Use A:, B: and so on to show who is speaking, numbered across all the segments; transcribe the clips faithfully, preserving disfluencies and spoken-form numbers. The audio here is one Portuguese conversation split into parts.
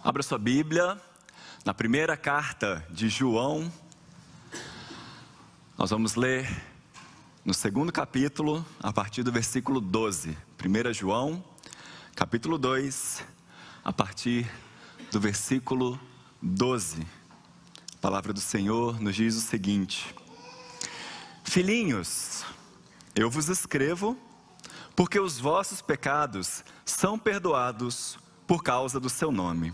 A: Abra sua Bíblia, na primeira carta de João. Nós vamos ler no segundo capítulo, a partir do versículo doze. primeira João, capítulo dois, a partir do versículo doze. A palavra do Senhor nos diz o seguinte: Filhinhos, eu vos escrevo, porque os vossos pecados são perdoados por causa do seu nome.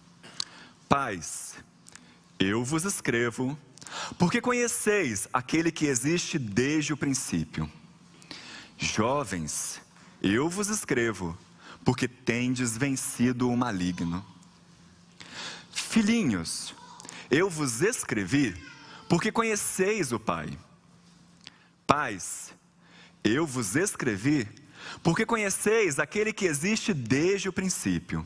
A: Pais, eu vos escrevo, porque conheceis aquele que existe desde o princípio. Jovens, eu vos escrevo, porque tendes vencido o maligno. Filhinhos, eu vos escrevi, porque conheceis o Pai. Pais, eu vos escrevi, porque conheceis aquele que existe desde o princípio.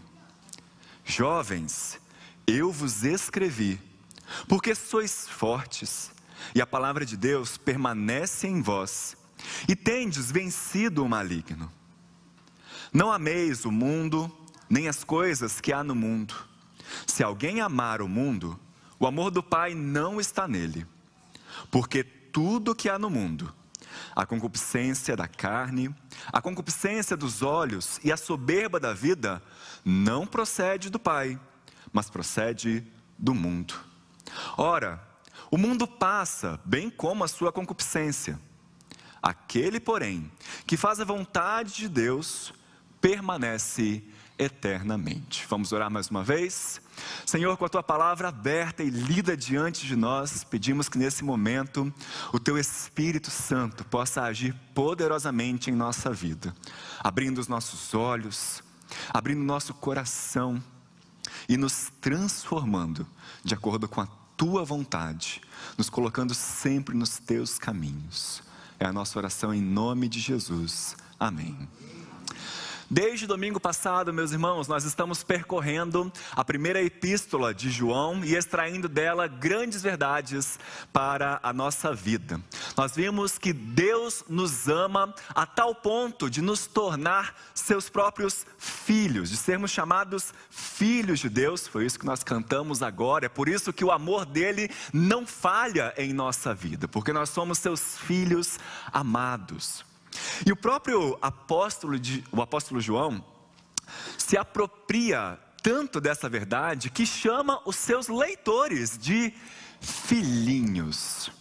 A: Jovens, eu vos escrevi, porque sois fortes, e a palavra de Deus permanece em vós, e tendes vencido o maligno. Não ameis o mundo, nem as coisas que há no mundo. Se alguém amar o mundo, o amor do Pai não está nele. Porque tudo que há no mundo, a concupiscência da carne, a concupiscência dos olhos e a soberba da vida, não procede do Pai, mas procede do mundo. Ora, o mundo passa, bem como a sua concupiscência. Aquele, porém, que faz a vontade de Deus, permanece eternamente. Vamos orar mais uma vez? Senhor, com a Tua palavra aberta e lida diante de nós, pedimos que nesse momento o Teu Espírito Santo possa agir poderosamente em nossa vida, abrindo os nossos olhos, abrindo nosso coração e nos transformando de acordo com a Tua vontade, nos colocando sempre nos Teus caminhos. É a nossa oração em nome de Jesus. Amém. Desde domingo passado, meus irmãos, nós estamos percorrendo a primeira epístola de João e extraindo dela grandes verdades para a nossa vida. Nós vimos que Deus nos ama a tal ponto de nos tornar seus próprios filhos, de sermos chamados filhos de Deus. Foi isso que nós cantamos agora. É por isso que o amor dele não falha em nossa vida, porque nós somos seus filhos amados. E o próprio apóstolo, de, o apóstolo João se apropria tanto dessa verdade que chama os seus leitores de filhinhos.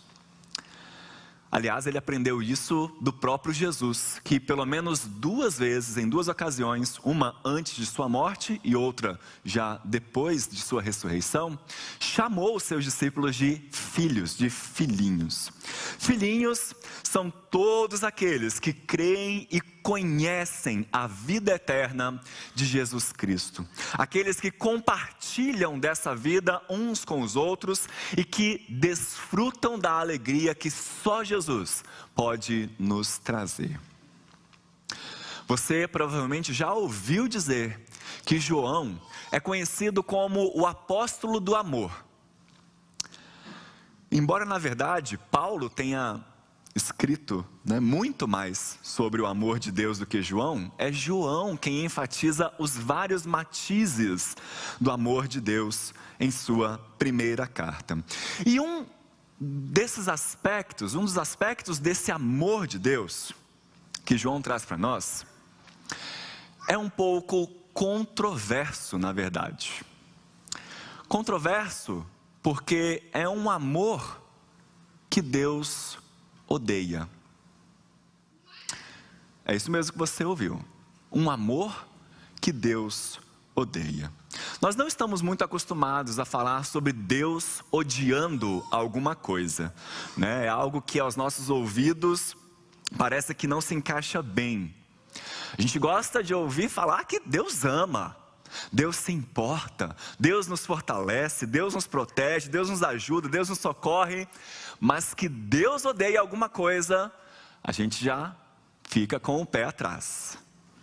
A: Aliás, ele aprendeu isso do próprio Jesus, que pelo menos duas vezes, em duas ocasiões, uma antes de sua morte e outra já depois de sua ressurreição, chamou os seus discípulos de filhos, de filhinhos. Filhinhos são todos aqueles que creem e conhecem a vida eterna de Jesus Cristo. Aqueles que compartilham dessa vida uns com os outros e que desfrutam da alegria que só Jesus pode nos trazer. Você provavelmente já ouviu dizer que João é conhecido como o apóstolo do amor. Embora, na verdade, Paulo tenha escrito né, muito mais sobre o amor de Deus do que João, é João quem enfatiza os vários matizes do amor de Deus em sua primeira carta. E um desses aspectos, um dos aspectos desse amor de Deus que João traz para nós, é um pouco controverso, na verdade. Controverso porque é um amor que Deus odeia. É isso mesmo que você ouviu. Um amor que Deus odeia. Nós não estamos muito acostumados a falar sobre Deus odiando alguma coisa, né? É algo que aos nossos ouvidos parece que não se encaixa bem. A gente gosta de ouvir falar que Deus ama, Deus se importa, Deus nos fortalece, Deus nos protege, Deus nos ajuda, Deus nos socorre, mas que Deus odeia alguma coisa, a gente já fica com o pé atrás.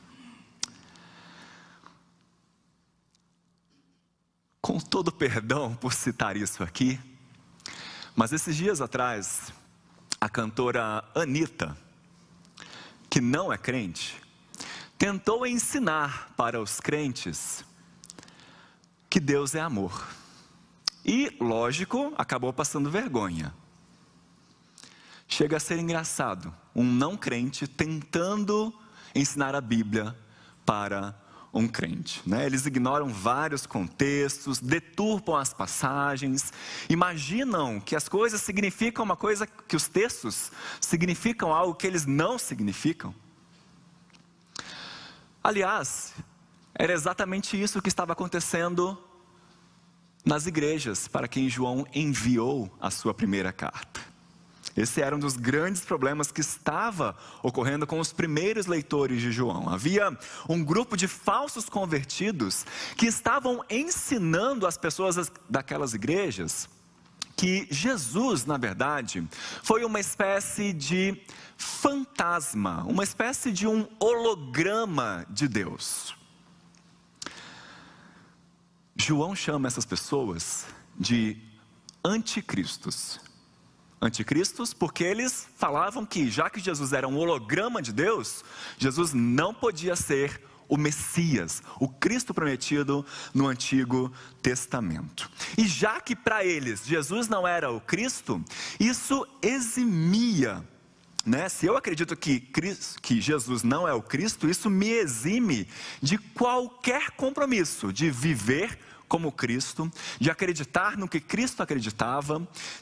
A: Com todo perdão por citar isso aqui, mas esses dias atrás, a cantora Anitta, que não é crente, tentou ensinar para os crentes que Deus é amor. E, lógico, acabou passando vergonha. Chega a ser engraçado, um não crente tentando ensinar a Bíblia para um crente, né? Eles ignoram vários contextos, deturpam as passagens, imaginam que as coisas significam uma coisa, que os textos significam algo que eles não significam. Aliás, era exatamente isso que estava acontecendo nas igrejas para quem João enviou a sua primeira carta. Esse era um dos grandes problemas que estava ocorrendo com os primeiros leitores de João. Havia um grupo de falsos convertidos que estavam ensinando as pessoas daquelas igrejas que Jesus, na verdade, foi uma espécie de fantasma, uma espécie de um holograma de Deus. João chama essas pessoas de anticristos. Anticristos, porque eles falavam que, já que Jesus era um holograma de Deus, Jesus não podia ser o Messias, o Cristo prometido no Antigo Testamento. E já que para eles Jesus não era o Cristo, isso eximia, né? Se eu acredito que, Cristo, que Jesus não é o Cristo, isso me exime de qualquer compromisso de viver como Cristo, de acreditar no que Cristo acreditava,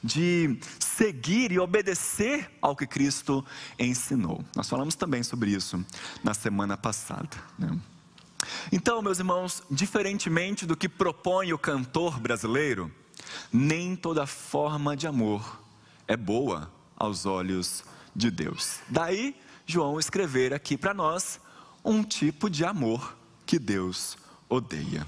A: de seguir e obedecer ao que Cristo ensinou. Nós falamos também sobre isso na semana passada, né? Então, meus irmãos, diferentemente do que propõe o cantor brasileiro, nem toda forma de amor é boa aos olhos de Deus. Daí, João escrever aqui para nós um tipo de amor que Deus odeia.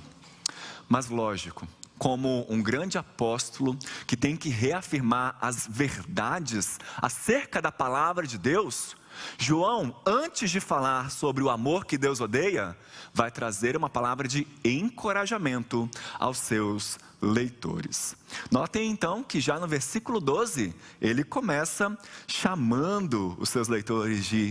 A: Mas lógico, como um grande apóstolo que tem que reafirmar as verdades acerca da palavra de Deus, João, antes de falar sobre o amor que Deus odeia, vai trazer uma palavra de encorajamento aos seus leitores. Notem então que já no versículo doze, ele começa chamando os seus leitores de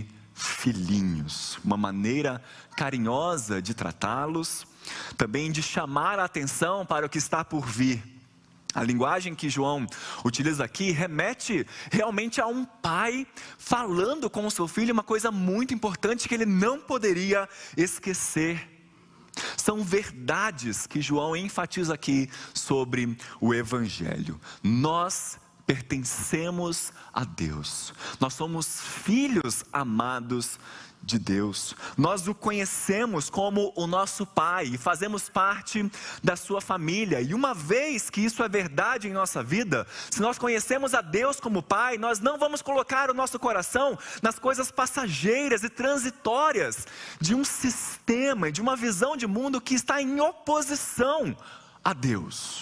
A: filhinhos, uma maneira carinhosa de tratá-los, também de chamar a atenção para o que está por vir. A linguagem que João utiliza aqui remete realmente a um pai falando com o seu filho uma coisa muito importante que ele não poderia esquecer. São verdades que João enfatiza aqui sobre o Evangelho. Nós pertencemos a Deus, nós somos filhos amados de Deus, nós o conhecemos como o nosso Pai e fazemos parte da sua família. E uma vez que isso é verdade em nossa vida, se nós conhecemos a Deus como Pai, nós não vamos colocar o nosso coração nas coisas passageiras e transitórias de um sistema, de uma visão de mundo que está em oposição a Deus.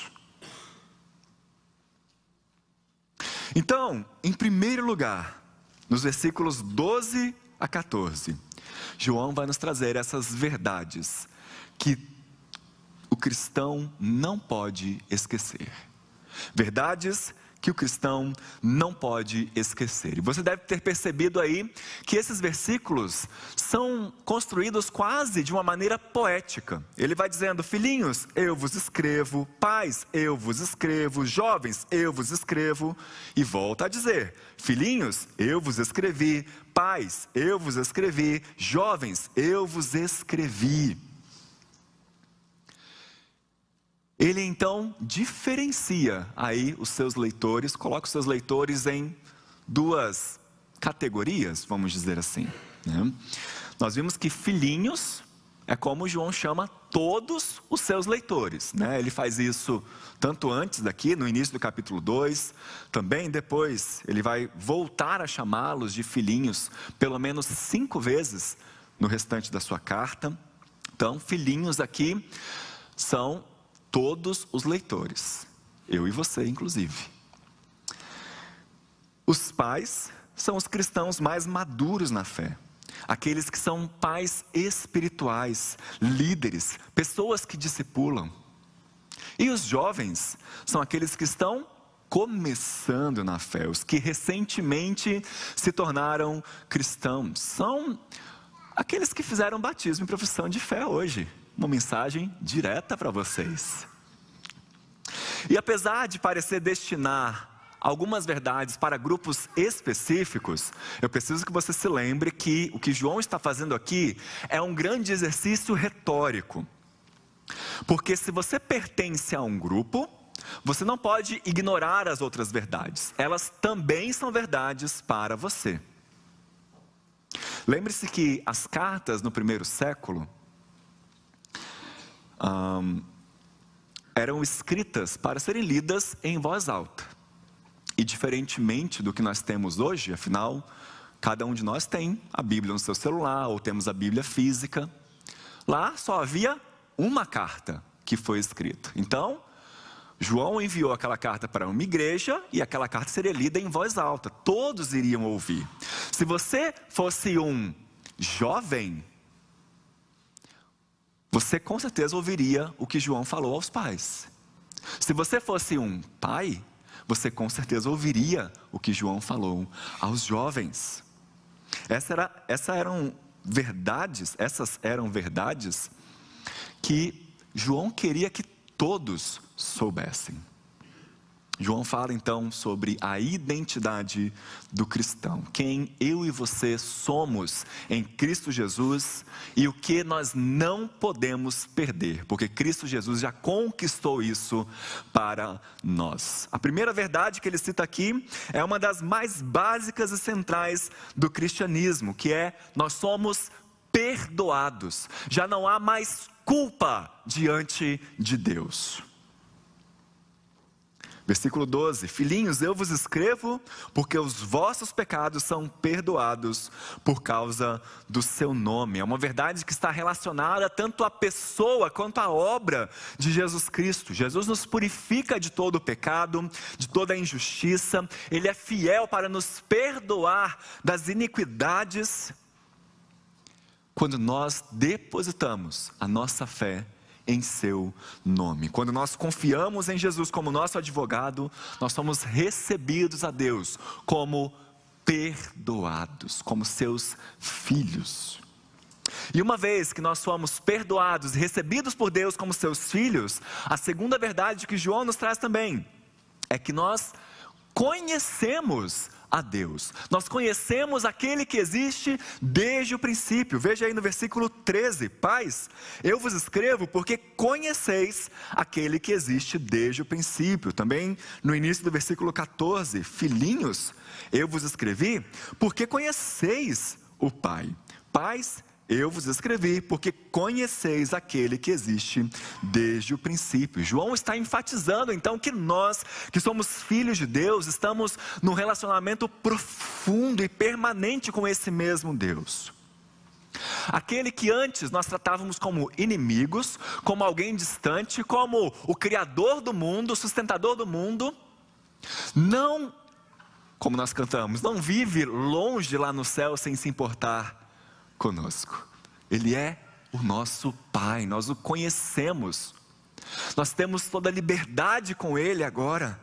A: Então, em primeiro lugar, nos versículos doze a quatorze, João vai nos trazer essas verdades que o cristão não pode esquecer. Verdades que o cristão não pode esquecer. E você deve ter percebido aí que esses versículos são construídos quase de uma maneira poética. Ele vai dizendo: filhinhos, eu vos escrevo; pais, eu vos escrevo; jovens, eu vos escrevo. E volta a dizer: filhinhos, eu vos escrevi; pais, eu vos escrevi; jovens, eu vos escrevi. Ele então diferencia aí os seus leitores, coloca os seus leitores em duas categorias, vamos dizer assim, né? Nós vimos que filhinhos é como João chama todos os seus leitores, né? Ele faz isso tanto antes daqui, no início do capítulo dois, também depois ele vai voltar a chamá-los de filhinhos pelo menos cinco vezes no restante da sua carta. Então, filhinhos aqui são todos os leitores, eu e você inclusive. Os pais são os cristãos mais maduros na fé, aqueles que são pais espirituais, líderes, pessoas que discipulam. E os jovens são aqueles que estão começando na fé, os que recentemente se tornaram cristãos. São aqueles que fizeram batismo e profissão de fé hoje. Uma mensagem direta para vocês. E apesar de parecer destinar algumas verdades para grupos específicos, eu preciso que você se lembre que o que João está fazendo aqui é um grande exercício retórico. Porque se você pertence a um grupo, você não pode ignorar as outras verdades. Elas também são verdades para você. Lembre-se que as cartas no primeiro século hum, eram escritas para serem lidas em voz alta. E diferentemente do que nós temos hoje, afinal, cada um de nós tem a Bíblia no seu celular, ou temos a Bíblia física. Lá só havia uma carta que foi escrita. Então, João enviou aquela carta para uma igreja, e aquela carta seria lida em voz alta. Todos iriam ouvir. Se você fosse um jovem, você com certeza ouviria o que João falou aos pais. Se você fosse um pai, você com certeza ouviria o que João falou aos jovens. Essa era, essa eram verdades, essas eram verdades que João queria que todos soubessem. João fala então sobre a identidade do cristão, quem eu e você somos em Cristo Jesus e o que nós não podemos perder, porque Cristo Jesus já conquistou isso para nós. A primeira verdade que ele cita aqui é uma das mais básicas e centrais do cristianismo, que é: nós somos perdoados, já não há mais culpa diante de Deus. Versículo doze: filhinhos, eu vos escrevo porque os vossos pecados são perdoados por causa do seu nome. É uma verdade que está relacionada tanto à pessoa quanto à obra de Jesus Cristo. Jesus nos purifica de todo o pecado, de toda a injustiça. Ele é fiel para nos perdoar das iniquidades quando nós depositamos a nossa fé em seu nome. Quando nós confiamos em Jesus como nosso advogado, nós somos recebidos a Deus como perdoados, como seus filhos. E uma vez que nós somos perdoados e recebidos por Deus como seus filhos, a segunda verdade que João nos traz também é que nós conhecemos a Deus. Nós conhecemos aquele que existe desde o princípio. Veja aí no versículo treze: pais, eu vos escrevo porque conheceis aquele que existe desde o princípio. Também no início do versículo catorze: filhinhos, eu vos escrevi porque conheceis o Pai. Pais, eu vos escrevi porque conheceis aquele que existe desde o princípio. João está enfatizando então que nós, que somos filhos de Deus, estamos num relacionamento profundo e permanente com esse mesmo Deus. Aquele que antes nós tratávamos como inimigos, como alguém distante, como o Criador do mundo, o sustentador do mundo, não, como nós cantamos, não vive longe lá no céu sem se importar conosco. Ele é o nosso Pai, nós o conhecemos, nós temos toda a liberdade com Ele agora,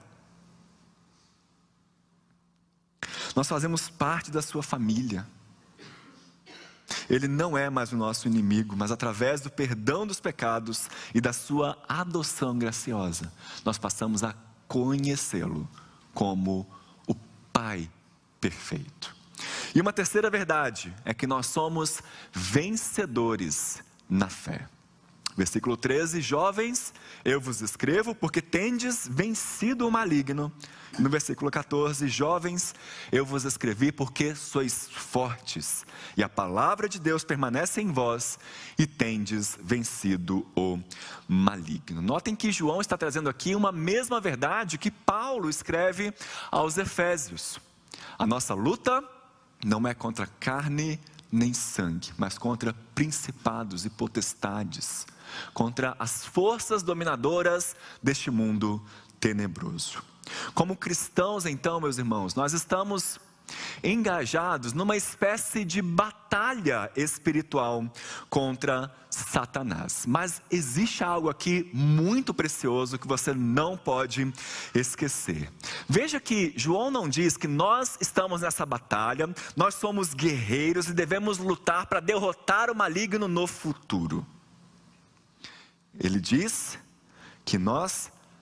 A: nós fazemos parte da sua família. Ele não é mais o nosso inimigo, mas através do perdão dos pecados e da sua adoção graciosa, nós passamos a conhecê-lo como o Pai perfeito. E uma terceira verdade é que nós somos vencedores na fé. Versículo treze: jovens, eu vos escrevo porque tendes vencido o maligno. E no versículo catorze: jovens, eu vos escrevi porque sois fortes, e a palavra de Deus permanece em vós, e tendes vencido o maligno. Notem que João está trazendo aqui uma mesma verdade que Paulo escreve aos Efésios. A nossa luta não é contra carne nem sangue, mas contra principados e potestades, contra as forças dominadoras deste mundo tenebroso. Como cristãos, então, meus irmãos, nós estamos engajados numa espécie de batalha espiritual contra Satanás. Mas existe algo aqui muito precioso que você não pode esquecer. Veja que João não diz que nós estamos nessa batalha, nós somos guerreiros e devemos lutar para derrotar o maligno no futuro. Ele diz que nós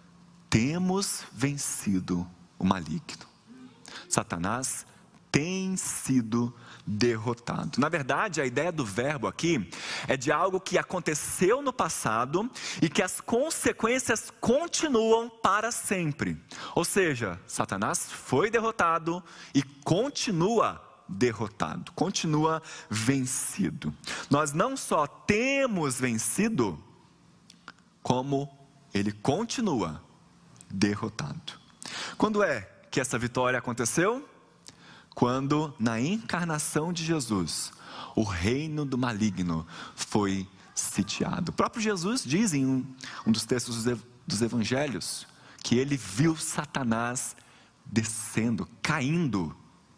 A: temos vencido o maligno. Satanás tem sido derrotado. Na verdade, a ideia do verbo aqui é de algo que aconteceu no passado e que as consequências continuam para sempre. Ou seja, Satanás foi derrotado e continua derrotado, continua vencido. Nós não só temos vencido, como ele continua derrotado. Quando é que essa vitória aconteceu? Quando, na encarnação de Jesus, o reino do maligno foi sitiado. O próprio Jesus diz em um, um dos textos dos evangelhos, que ele viu Satanás descendo, caindo.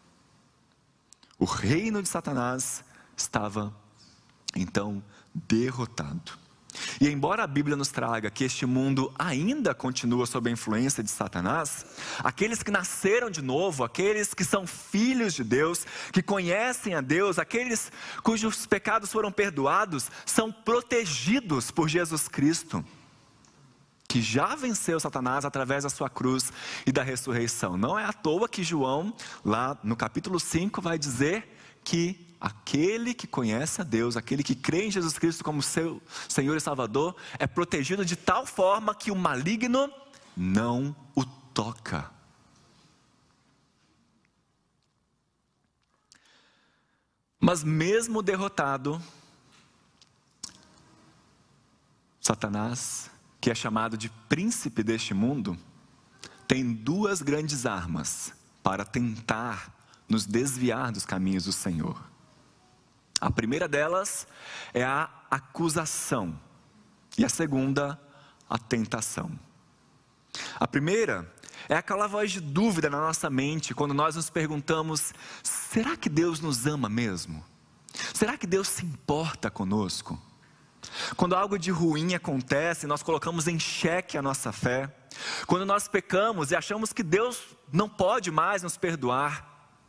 A: O reino de Satanás estava, então, derrotado. E embora a Bíblia nos traga que este mundo ainda continua sob a influência de Satanás, aqueles que nasceram de novo, aqueles que são filhos de Deus, que conhecem a Deus, aqueles cujos pecados foram perdoados, são protegidos por Jesus Cristo, que já venceu Satanás através da sua cruz e da ressurreição. Não é à toa que João, lá no capítulo cinco, vai dizer que aquele que conhece a Deus, aquele que crê em Jesus Cristo como seu Senhor e Salvador, é protegido de tal forma que o maligno não o toca. Mas mesmo derrotado, Satanás, que é chamado de príncipe deste mundo, tem duas grandes armas para tentar nos desviar dos caminhos do Senhor. A primeira delas é a acusação e a segunda, a tentação. A primeira é aquela voz de dúvida na nossa mente quando nós nos perguntamos: será que Deus nos ama mesmo? Será que Deus se importa conosco? Quando algo de ruim acontece, nós colocamos em xeque a nossa fé. Quando nós pecamos e achamos que Deus não pode mais nos perdoar.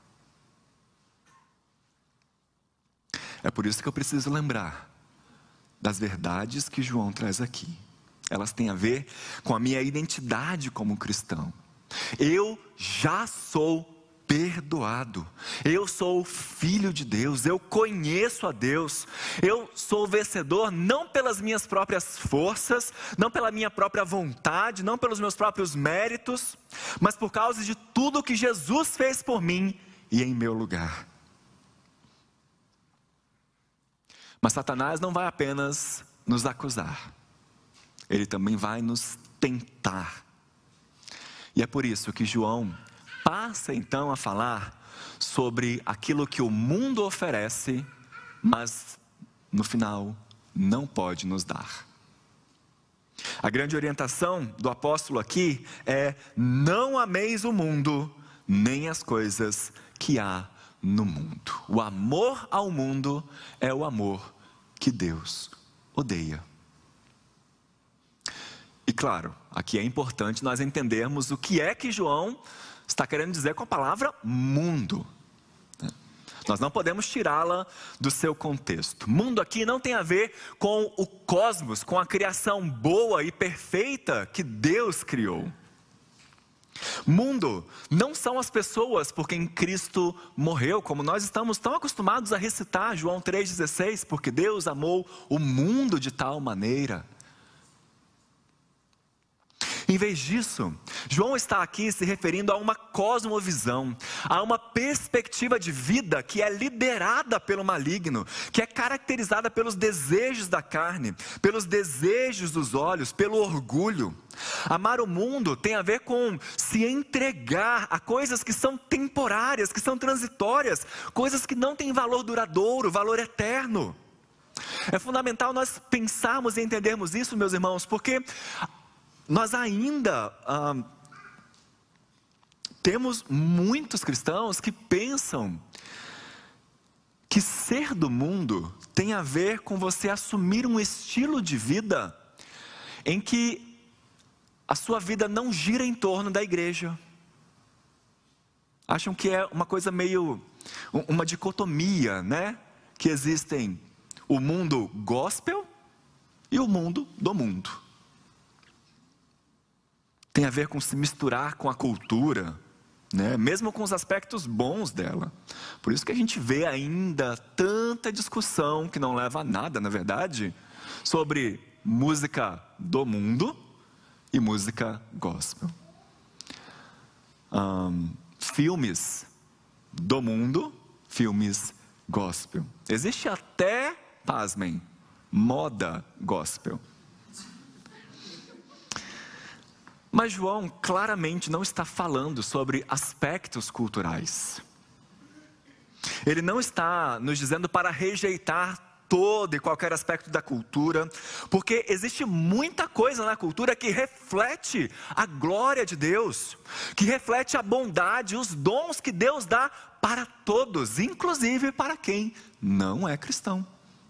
A: É por isso que eu preciso lembrar das verdades que João traz aqui. Elas têm a ver com a minha identidade como cristão. Eu já sou perdoado. Eu sou filho de Deus. Eu conheço a Deus. Eu sou vencedor não pelas minhas próprias forças, não pela minha própria vontade, não pelos meus próprios méritos, mas por causa de tudo que Jesus fez por mim e em meu lugar. Mas Satanás não vai apenas nos acusar, ele também vai nos tentar. E é por isso que João passa então a falar sobre aquilo que o mundo oferece, mas no final não pode nos dar. A grande orientação do apóstolo aqui é: não ameis o mundo, nem as coisas que há no mundo. O amor ao mundo é o amor que Deus odeia. E claro, aqui é importante nós entendermos o que é que João está querendo dizer com a palavra mundo. Nós não podemos tirá-la do seu contexto. Mundo aqui não tem a ver com o cosmos, com a criação boa e perfeita que Deus criou. Mundo não são as pessoas por quem Cristo morreu, como nós estamos tão acostumados a recitar João três dezesseis, porque Deus amou o mundo de tal maneira. Em vez disso, João está aqui se referindo a uma cosmovisão, a uma perspectiva de vida que é liderada pelo maligno, que é caracterizada pelos desejos da carne, pelos desejos dos olhos, pelo orgulho. Amar o mundo tem a ver com se entregar a coisas que são temporárias, que são transitórias, coisas que não têm valor duradouro, valor eterno. É fundamental nós pensarmos e entendermos isso, meus irmãos, porque nós ainda ah, temos muitos cristãos que pensam que ser do mundo tem a ver com você assumir um estilo de vida em que a sua vida não gira em torno da igreja. Acham que é uma coisa meio, uma dicotomia, né? Que existem o mundo gospel e o mundo do mundo. tem a ver com se misturar com a cultura, né? Mesmo com os aspectos bons dela. Por isso que a gente vê ainda tanta discussão que não leva a nada, na verdade, sobre música do mundo e música gospel. Um, filmes do mundo, filmes gospel. Existe até, pasmem, moda gospel. Mas João claramente não está falando sobre aspectos culturais. Ele não está nos dizendo para rejeitar todo e qualquer aspecto da cultura, porque existe muita coisa na cultura que reflete a glória de Deus, que reflete a bondade, os dons que Deus dá para todos, inclusive para quem não é cristão.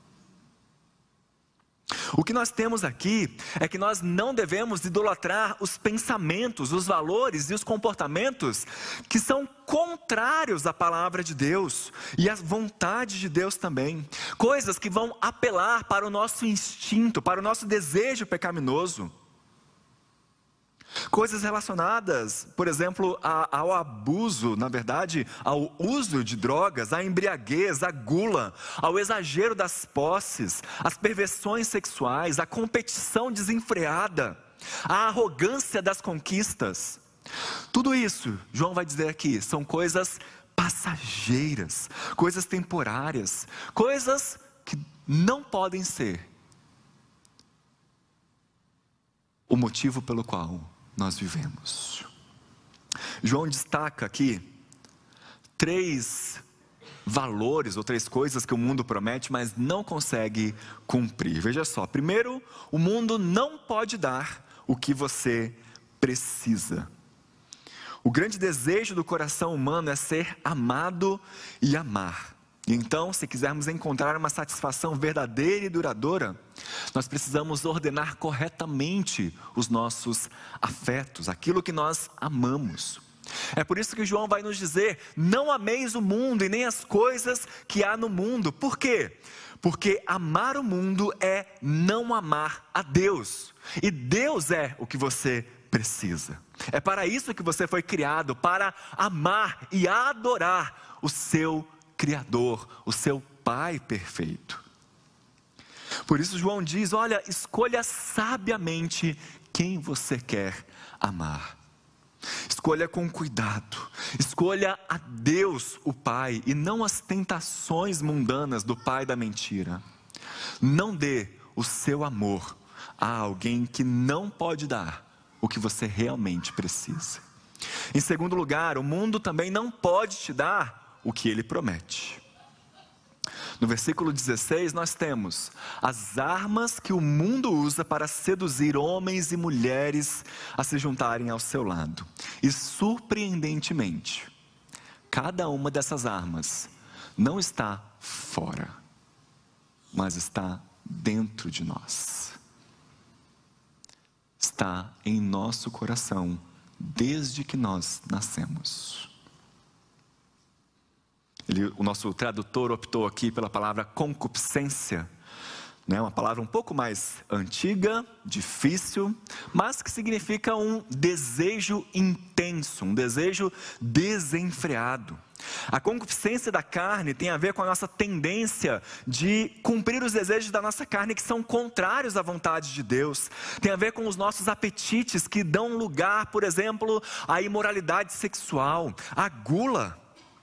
A: O que nós temos aqui é que nós não devemos idolatrar os pensamentos, os valores e os comportamentos que são contrários à palavra de Deus e à vontade de Deus também. Coisas que vão apelar para o nosso instinto, para o nosso desejo pecaminoso. Coisas relacionadas, por exemplo, ao abuso, na verdade, ao uso de drogas, à embriaguez, à gula, ao exagero das posses, às perversões sexuais, à competição desenfreada, à arrogância das conquistas. Tudo isso, João vai dizer aqui, são coisas passageiras, coisas temporárias, coisas que não podem ser o motivo pelo qual nós vivemos. João destaca aqui três valores ou três coisas que o mundo promete, mas não consegue cumprir. Veja só, primeiro, o mundo não pode dar o que você precisa. O grande desejo do coração humano é ser amado e amar. Então, se quisermos encontrar uma satisfação verdadeira e duradoura, nós precisamos ordenar corretamente os nossos afetos, aquilo que nós amamos. É por isso que João vai nos dizer: não ameis o mundo e nem as coisas que há no mundo. Por quê? Porque amar o mundo é não amar a Deus. E Deus é o que você precisa. É para isso que você foi criado, para amar e adorar o seu Criador, o seu Pai perfeito. Por isso João diz: olha, escolha sabiamente quem você quer amar. Escolha com cuidado. Escolha a Deus, o Pai, e não as tentações mundanas do pai da mentira. Não dê o seu amor a alguém que não pode dar o que você realmente precisa. Em segundo lugar, o mundo também não pode te dar o que ele promete. No versículo dezesseis nós temos as armas que o mundo usa para seduzir homens e mulheres a se juntarem ao seu lado. E surpreendentemente, cada uma dessas armas não está fora, mas está dentro de nós. Está em nosso coração desde que nós nascemos. Ele, o nosso tradutor optou aqui pela palavra concupiscência, né? Uma palavra um pouco mais antiga, difícil, mas que significa um desejo intenso, um desejo desenfreado. A concupiscência da carne tem a ver com a nossa tendência de cumprir os desejos da nossa carne que são contrários à vontade de Deus. Tem a ver com os nossos apetites que dão lugar, por exemplo, à imoralidade sexual, à gula.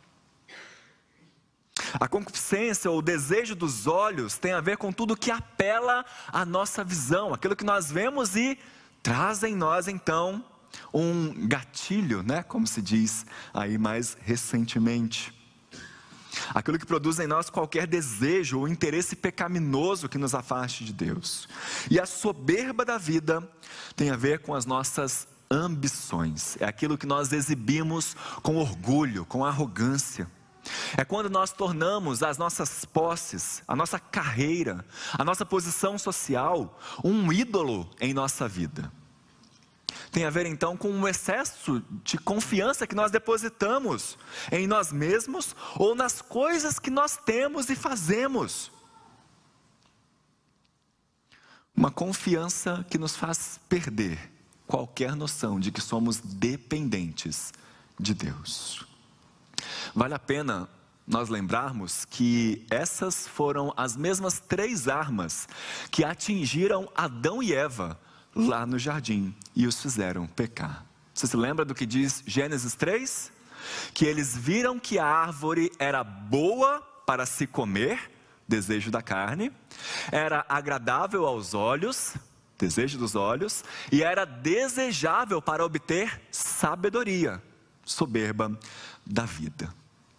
A: A concupiscência ou o desejo dos olhos tem a ver com tudo que apela à nossa visão, aquilo que nós vemos e traz em nós então um gatilho, né? Como se diz aí mais recentemente. Aquilo que produz em nós qualquer desejo ou interesse pecaminoso que nos afaste de Deus. E a soberba da vida tem a ver com as nossas ambições, é aquilo que nós exibimos com orgulho, com arrogância. É quando nós tornamos as nossas posses, a nossa carreira, a nossa posição social, um ídolo em nossa vida. Tem a ver então com um excesso de confiança que nós depositamos em nós mesmos ou nas coisas que nós temos e fazemos. Uma confiança que nos faz perder qualquer noção de que somos dependentes de Deus. Vale a pena nós lembrarmos que essas foram as mesmas três armas que atingiram Adão e Eva lá no jardim e os fizeram pecar. Você se lembra do que diz Gênesis três? Que eles viram que a árvore era boa para se comer, desejo da carne, era agradável aos olhos, desejo dos olhos, e era desejável para obter sabedoria, soberba da vida.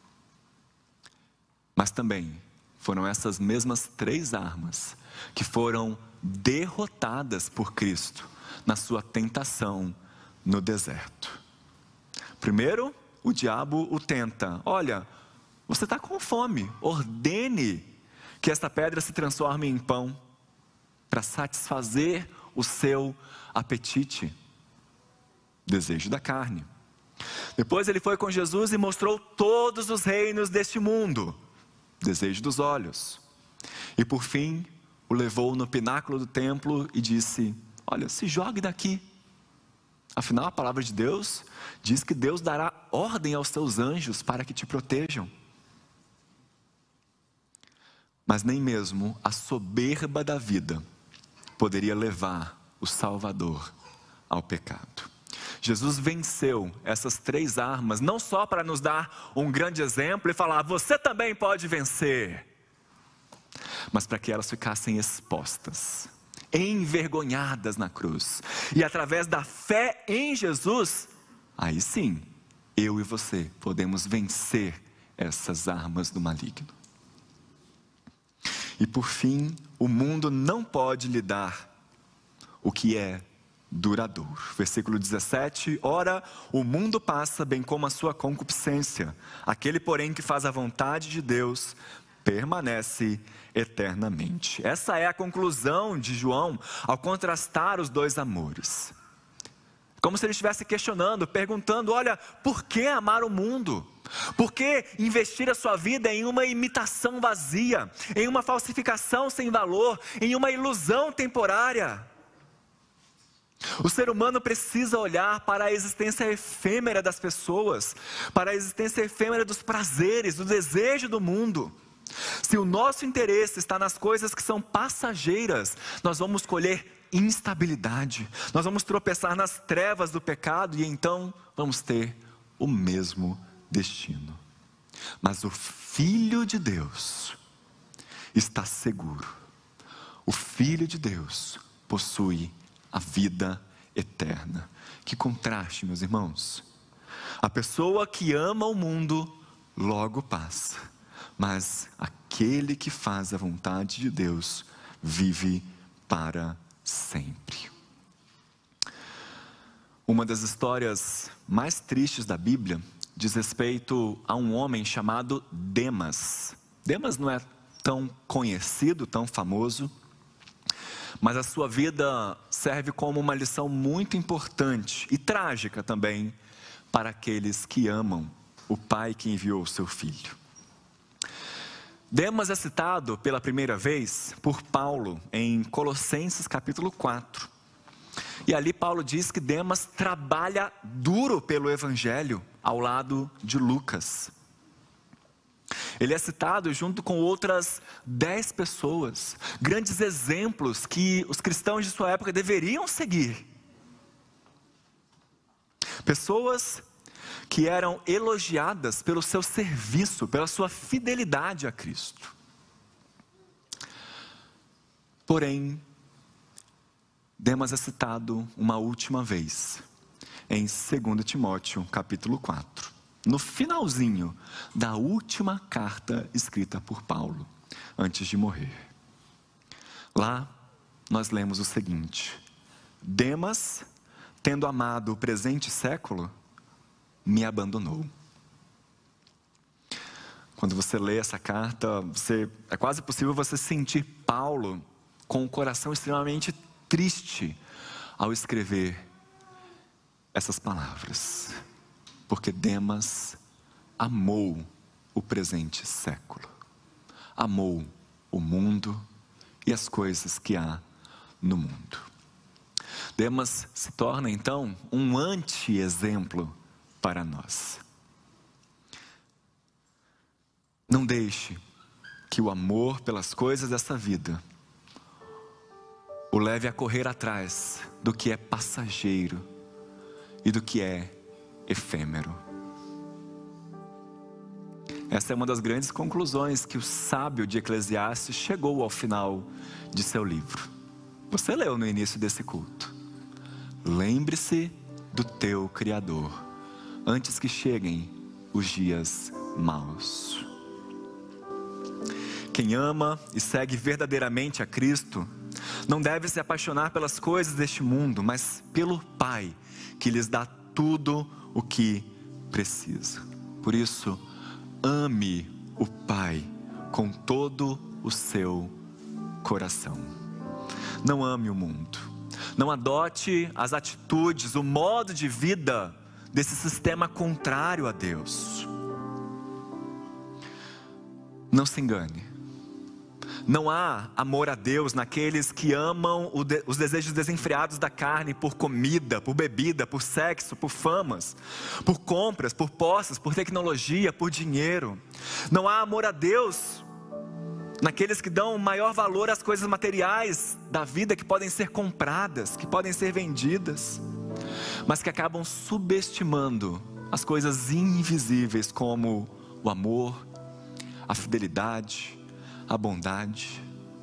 A: Mas também foram essas mesmas três armas que foram derrotadas por Cristo na sua tentação no deserto. Primeiro, o diabo o tenta. Olha, você está com fome, ordene que esta pedra se transforme em pão para satisfazer o seu apetite, desejo da carne. Depois ele foi com Jesus e mostrou todos os reinos deste mundo, desejo dos olhos. E por fim, o levou no pináculo do templo e disse: olha, se jogue daqui. Afinal, a palavra de Deus diz que Deus dará ordem aos seus anjos para que te protejam. Mas nem mesmo a soberba da vida poderia levar o Salvador ao pecado. Jesus venceu essas três armas, não só para nos dar um grande exemplo e falar: você também pode vencer, mas para que elas ficassem expostas, envergonhadas na cruz. E através da fé em Jesus, aí sim, eu e você podemos vencer essas armas do maligno. E por fim, o mundo não pode lhe dar o que é duradouro. Versículo dezessete, ora, o mundo passa bem como a sua concupiscência. Aquele, porém, que faz a vontade de Deus, permanece eternamente. Essa é a conclusão de João ao contrastar os dois amores. Como se ele estivesse questionando, perguntando: olha, por que amar o mundo? Por que investir a sua vida em uma imitação vazia, em uma falsificação sem valor, em uma ilusão temporária? O ser humano precisa olhar para a existência efêmera das pessoas, para a existência efêmera dos prazeres, do desejo do mundo. Se o nosso interesse está nas coisas que são passageiras, nós vamos colher instabilidade, nós vamos tropeçar nas trevas do pecado e então vamos ter o mesmo destino. Mas o Filho de Deus está seguro. O Filho de Deus possui a vida eterna. Que contraste, meus irmãos. A pessoa que ama o mundo logo passa, mas aquele que faz a vontade de Deus vive para sempre. Uma das histórias mais tristes da Bíblia diz respeito a um homem chamado Demas. Demas não é tão conhecido, tão famoso, mas a sua vida serve como uma lição muito importante e trágica também para aqueles que amam o Pai que enviou o seu Filho. Demas é citado pela primeira vez por Paulo em Colossenses capítulo quatro. E ali Paulo diz que Demas trabalha duro pelo Evangelho ao lado de Lucas. Ele é citado junto com outras dez pessoas, grandes exemplos que os cristãos de sua época deveriam seguir. Pessoas que eram elogiadas pelo seu serviço, pela sua fidelidade a Cristo. Porém, Demas é citado uma última vez em dois Timóteo capítulo quatro. No finalzinho da última carta escrita por Paulo, antes de morrer. Lá, nós lemos o seguinte: Demas, tendo amado o presente século, me abandonou. Quando você lê essa carta, você, é quase possível você sentir Paulo com o coração extremamente triste ao escrever essas palavras. Porque Demas amou o presente século, amou o mundo e as coisas que há no mundo. Demas se torna então um anti-exemplo para nós. Não deixe que o amor pelas coisas dessa vida o leve a correr atrás do que é passageiro e do que é efêmero. Essa é uma das grandes conclusões que o sábio de Eclesiastes chegou ao final de seu livro. Você leu no início desse culto. Lembre-se do teu Criador, antes que cheguem os dias maus. Quem ama e segue verdadeiramente a Cristo, não deve se apaixonar pelas coisas deste mundo, mas pelo Pai, que lhes dá tudo o que precisa. Por isso, ame o Pai com todo o seu coração. Não ame o mundo. Não adote as atitudes, o modo de vida desse sistema contrário a Deus. Não se engane. Não há amor a Deus naqueles que amam os desejos desenfreados da carne por comida, por bebida, por sexo, por famas, por compras, por posses, por tecnologia, por dinheiro. Não há amor a Deus naqueles que dão maior valor às coisas materiais da vida, que podem ser compradas, que podem ser vendidas, mas que acabam subestimando as coisas invisíveis como o amor, a fidelidade, a bondade.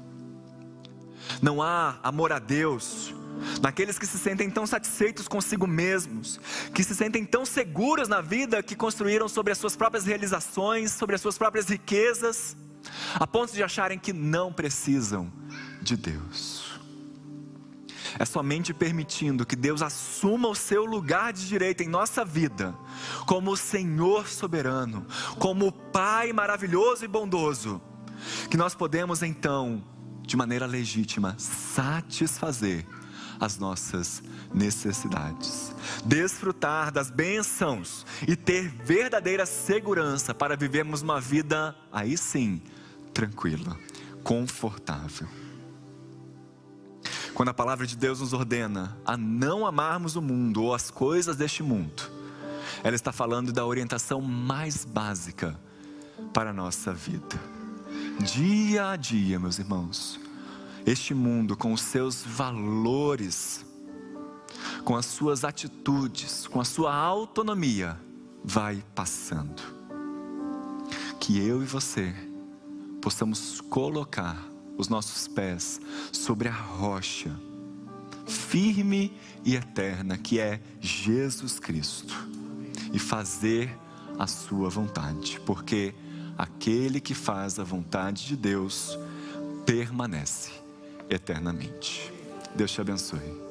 A: Não há amor a Deus naqueles que se sentem tão satisfeitos consigo mesmos, que se sentem tão seguros na vida que construíram sobre as suas próprias realizações, sobre as suas próprias riquezas, a ponto de acharem que não precisam de Deus. É somente permitindo que Deus assuma o seu lugar de direito em nossa vida, como o Senhor soberano, como o Pai maravilhoso e bondoso, que nós podemos então, de maneira legítima, satisfazer as nossas necessidades, desfrutar das bênçãos e ter verdadeira segurança para vivermos uma vida, aí sim, tranquila, confortável. Quando a palavra de Deus nos ordena a não amarmos o mundo ou as coisas deste mundo, ela está falando da orientação mais básica para a nossa vida. Dia a dia, meus irmãos, este mundo com os seus valores, com as suas atitudes, com a sua autonomia, vai passando. Que eu e você possamos colocar os nossos pés sobre a rocha firme e eterna que é Jesus Cristo, e fazer a sua vontade, porque aquele que faz a vontade de Deus permanece eternamente. Deus te abençoe.